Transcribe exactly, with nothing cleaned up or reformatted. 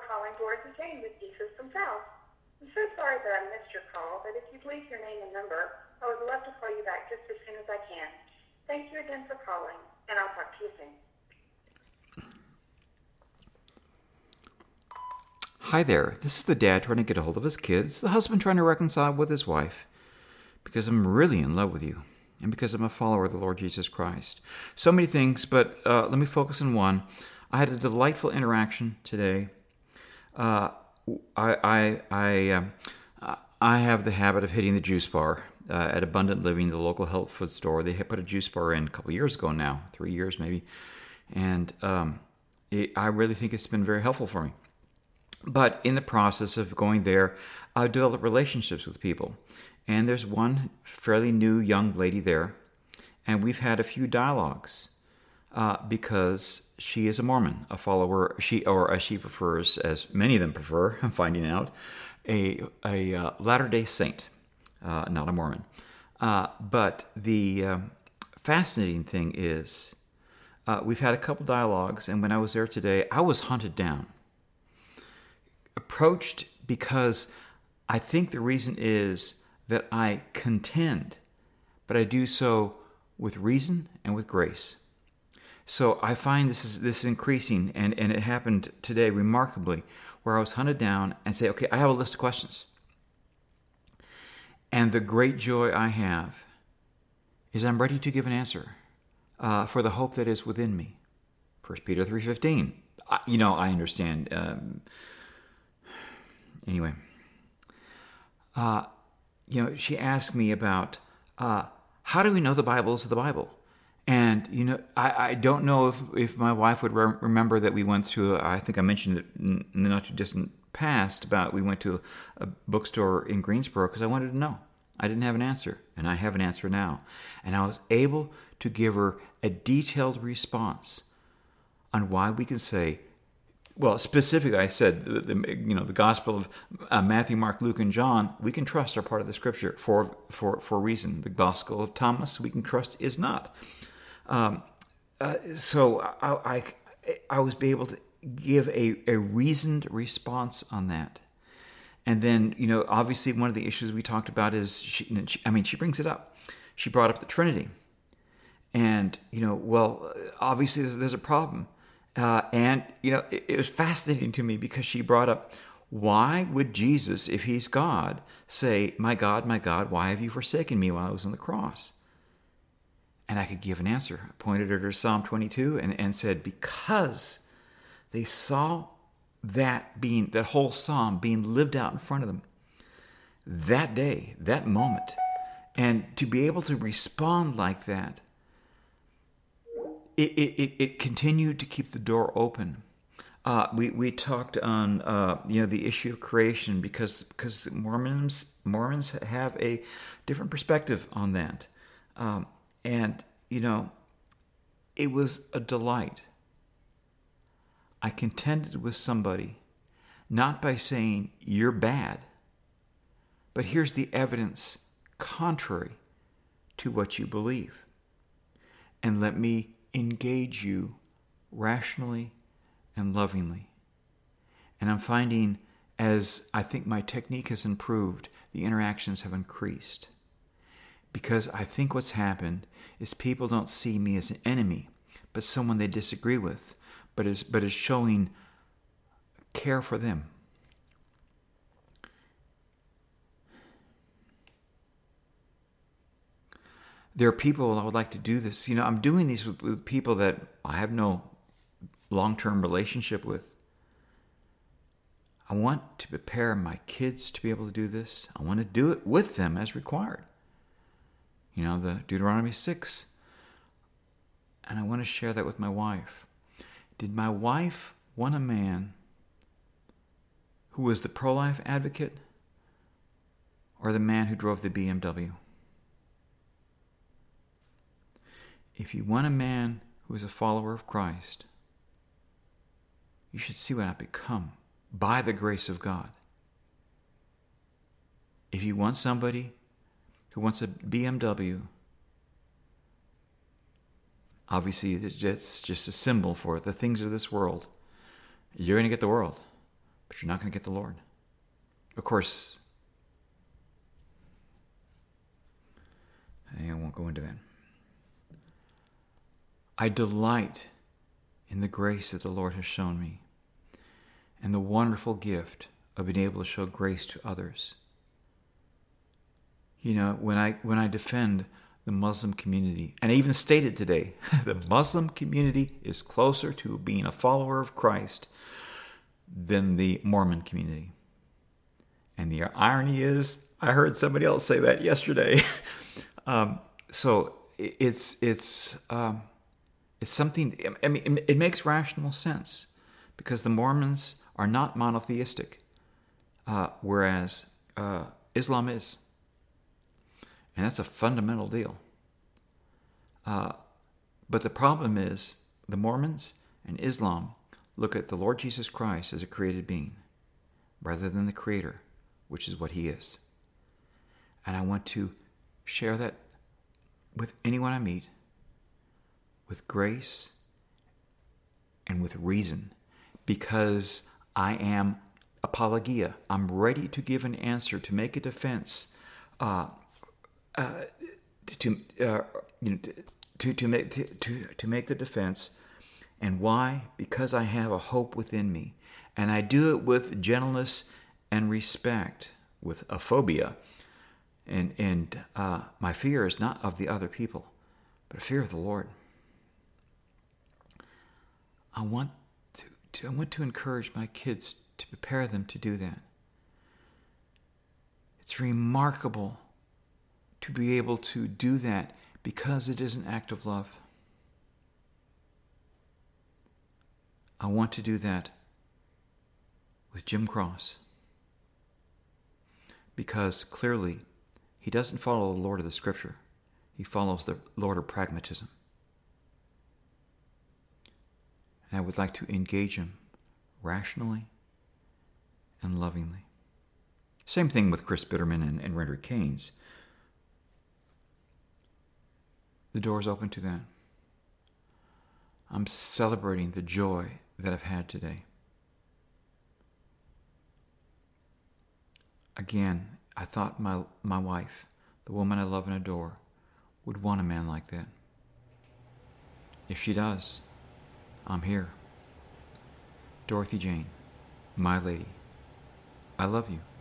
calling Dorothy Jane with Jesus himself. I'm so sorry that I missed your call, but if you'd leave your name and number, I would love to call you back just as soon as I can. Thank you again for calling, and I'll talk to you soon. Hi there, this is the dad trying to get a hold of his kids, the husband trying to reconcile with his wife, because I'm really in love with you, and because I'm a follower of the Lord Jesus Christ. So many things, but uh, let me focus on one. I had a delightful interaction today. Uh, I I I, um, I have the habit of hitting the juice bar uh, at Abundant Living, the local health food store. They had put a juice bar in a couple of years ago now, three years maybe, and um, it, I really think it's been very helpful for me. But in the process of going there, I developed relationships with people. And there's one fairly new young lady there, and we've had a few dialogues uh, because she is a Mormon, a follower, she or as she prefers, as many of them prefer, I'm finding out, a, a uh, Latter-day Saint, uh, not a Mormon. Uh, but the um, fascinating thing is uh, we've had a couple dialogues, and when I was there today, I was hunted down. Approached because I think the reason is that I contend, but I do so with reason and with grace. So I find this is this is increasing, and, and it happened today remarkably, where I was hunted down and say, okay, I have a list of questions. And the great joy I have is I'm ready to give an answer uh, for the hope that is within me. First Peter three fifteen. I, you know, I understand. Um, Anyway, uh, you know, she asked me about uh, how do we know the Bible is the Bible? And, you know, I, I don't know if, if my wife would re- remember that we went through, I think I mentioned it in the not too distant past, about we went to a, a bookstore in Greensboro because I wanted to know. I didn't have an answer, and I have an answer now. And I was able to give her a detailed response on why we can say, well, specifically, I said, the, the, you know, the Gospel of uh, Matthew, Mark, Luke, and John, we can trust are part of the Scripture for for for a reason. The Gospel of Thomas, we can trust is not. Um, uh, so I, I I was able to give a, a reasoned response on that. And then, you know, obviously one of the issues we talked about is, she, she, I mean, she brings it up. She brought up the Trinity. And, you know, well, obviously there's, there's a problem. Uh, and, you know, it, it was fascinating to me because she brought up, why would Jesus, if he's God, say, my God, my God, why have you forsaken me while I was on the cross? And I could give an answer. I pointed her to Psalm twenty-two and, and said, because they saw that being, that whole psalm being lived out in front of them that day, that moment. And to be able to respond like that, It, it it continued to keep the door open. Uh, we we talked on uh, you know the issue of creation because because Mormons Mormons have a different perspective on that, um, and you know it was a delight. I contended with somebody, not by saying you're bad, but here's the evidence contrary to what you believe, and let me engage you rationally and lovingly. And I'm finding, as I think my technique has improved, the interactions have increased. Because I think what's happened is people don't see me as an enemy, but someone they disagree with, but is but is showing care for them. There are people I would like to do this. You know, I'm doing these with, with people that I have no long-term relationship with. I want to prepare my kids to be able to do this. I want to do it with them as required. You know, the Deuteronomy six. And I want to share that with my wife. Did my wife want a man who was the pro-life advocate or the man who drove the B M W? If you want a man who is a follower of Christ, you should see what I've become by the grace of God. If you want somebody who wants a B M W, obviously it's just a symbol for the things of this world. You're going to get the world. but you're not going to get the Lord. Of course, I won't go into that. I delight in the grace that the Lord has shown me and the wonderful gift of being able to show grace to others. You know, when I when I defend the Muslim community, and I even stated today, the Muslim community is closer to being a follower of Christ than the Mormon community. And the irony is, I heard somebody else say that yesterday. um, so it's it's um, it's something. I mean, it makes rational sense because the Mormons are not monotheistic, uh, whereas uh, Islam is. And that's a fundamental deal. Uh, but the problem is the Mormons and Islam look at the Lord Jesus Christ as a created being rather than the Creator, which is what He is. And I want to share that with anyone I meet with grace and with reason, because I am apologia. I'm ready to give an answer, to make a defense, uh, Uh, to uh, you know, to to make to, to to make the defense, and why? Because I have a hope within me, and I do it with gentleness and respect, with a phobia, and and uh, my fear is not of the other people, but a fear of the Lord. I want to, to I want to encourage my kids, to prepare them to do that. It's remarkable to be able to do that because it is an act of love. I want to do that with Jim Cross because clearly he doesn't follow the Lord of the Scripture. He follows the Lord of pragmatism. And I would like to engage him rationally and lovingly. Same thing with Chris Bitterman and, and Rendry Keynes. The door is open to that. I'm celebrating the joy that I've had today. Again, I thought my, my wife, the woman I love and adore, would want a man like that. If she does, I'm here. Dorothy Jane, my lady, I love you.